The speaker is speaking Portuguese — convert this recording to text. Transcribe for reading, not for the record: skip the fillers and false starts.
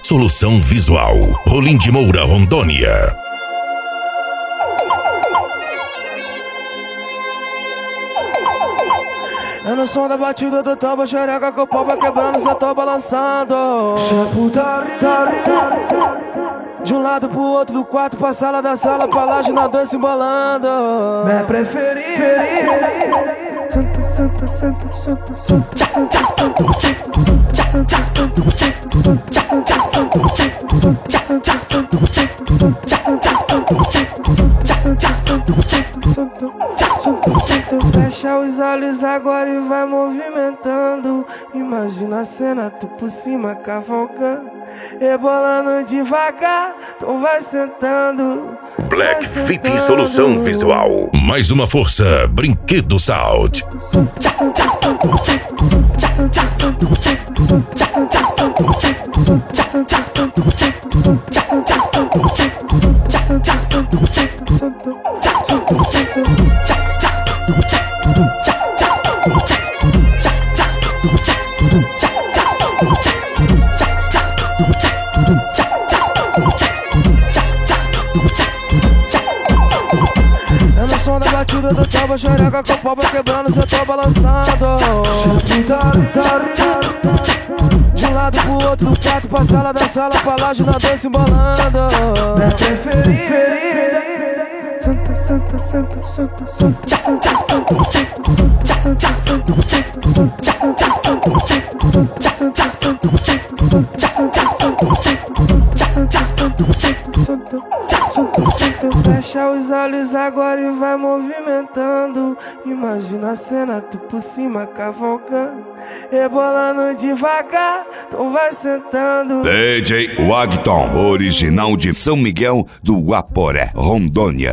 Solução Visual, Rolim de Moura, Rondônia. É no som da batida do tambo, xereca que o pau vai quebrando, cê tô balançando. De um lado pro outro do quarto, pra sala da sala, pra laje na dois se embolando. Minha preferida. Santa, santa, santa, santa, santa, santa, santa, fecha os olhos agora e vai movimentando. Imagina a cena, tu por cima cavalgando, rebolando devagar, tu vai sentando. Black Fit Solução Visual. Mais uma força, Brinquedo Sound. É no som da batida do tambo, xereca com o pau vai quebrando, cê tô balançando. De um lado pro outro do quarto, pra sala da sala, pra laje na dois se embolando. Minha preferida. Santa, santa, santa, santa, santa, santa, santa, fecha os olhos agora e vai movimentando. Imagina a cena, tu por cima cavalgando, rebolando devagar, tu vai sentando. DJ Wagton, original de São Miguel do Guaporé, Rondônia.